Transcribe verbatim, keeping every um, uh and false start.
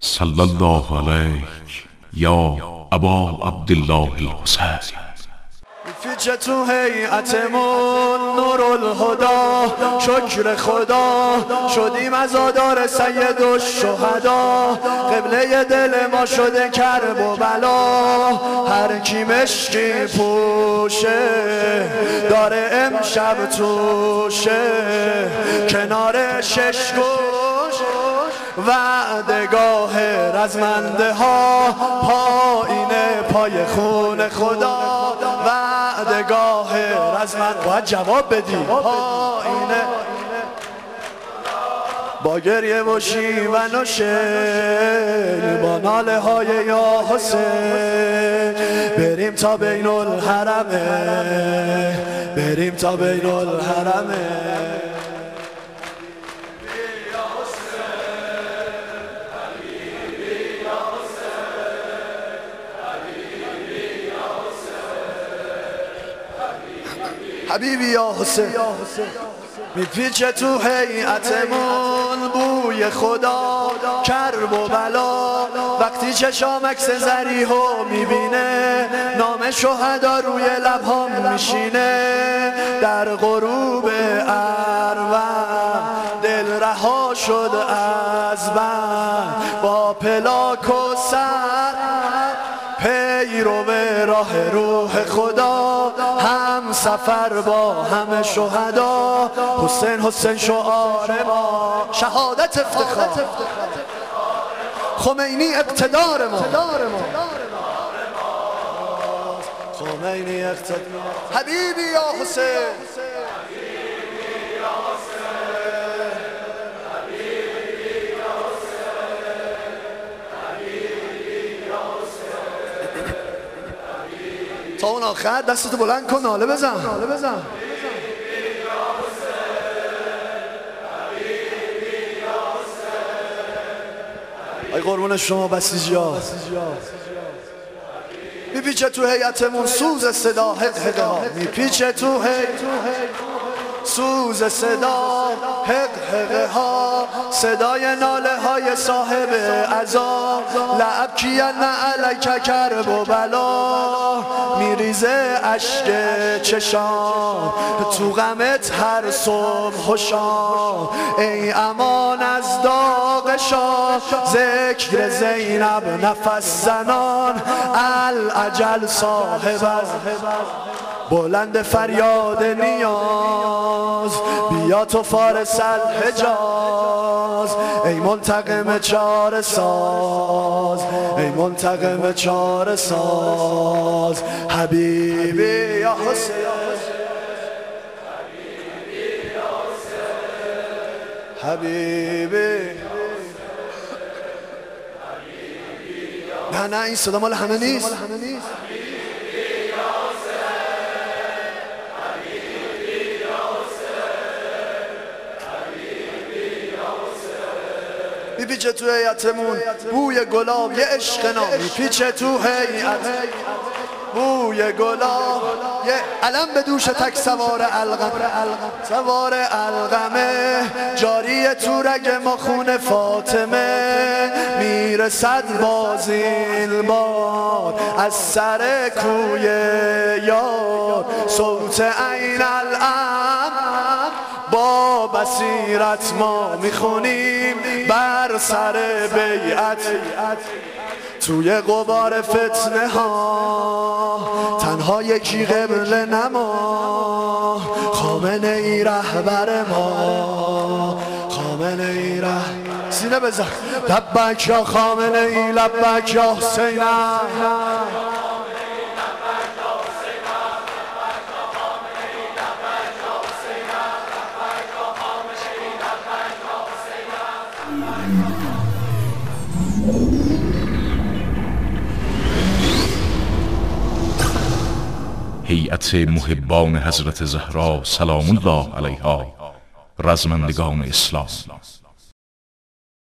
صلی الله علیک یا ابا عبدالله الحسین. پیچ تو هیئتمون نورالهدی، شکر خدا شدیم عزادار سید الشهدا. قبله دل ما شده کرب و بلا، هر کی مشکی پوشه داره امشب توشه. کنار شش گوش وعدگاه رزمنده ها، پایینه پای خون خدا. وعدگاه رزمنده باید جواب بدی، پایینه با گریه و شیون و شعر، با ناله های یا حسین. بریم تا بین الحرمه، بریم تا بین الحرمه. حبیبی یا حسین میپیچه تو هیئتمون بوی خدا، کرب و بلا. وقتی چشام عکس ذریحو میبینه، نام شهدا روی لبهام میشینه. در غروب اروند دل رها شد از بند، با پلاک و سر پیرو به راه روح خدا. هم سفر با همه شهدا، حسین حسین شعار ما، شهادت افتخار. خمینی اقتدار ما، خمینی اقتدار. حبیبی یا حسین، تا اون آخر دستتو بلند کن، ناله بزن، ناله بزن. ای قربون شما بسیجی ها. میپیچه تو هیئتمون سوز صدا، حق حقه ها. میپیچه تو هی سوز صدا، حق حقه ها. صدای ناله های صاحب عزا، لعب کین علیک کرب و بلا. میریزه اشک چشام تو غمت هر صبح و شام. ای امان از داغ شاه، ذکر زینب نفس زنان. الاجل صاحب از بلند فریاد نیاز، بیا تو فارس الحجاز. ای منتقم چاره ساز، ای منتقم چاره ساز. حبیبی یا حسین، حبیبی. نه نه این صدا مال همه نیست. میپیچه تو هیئتمون بوی گلاب، یه عشق نام. میپیچه تو هیئت بوی گلاب، یه علم به دوش تک سوار القم، سوار القمه. جاری تو رگ ما خون فاطمه، میرسد بازیل بار از سر کوی یار. صوت عین الام با بصیرت ما میخونیم بر سر بیعت. توی غبار فتنه ها تنها یکی قبله نما، خامنه ای رهبر ما، خامنه ای رهبر. سینه بزن لبک یا خامنه ای، لبک یا حسینم. هیئت محبان حضرت زهرا سلام الله علیها، رزمندگان اسلام.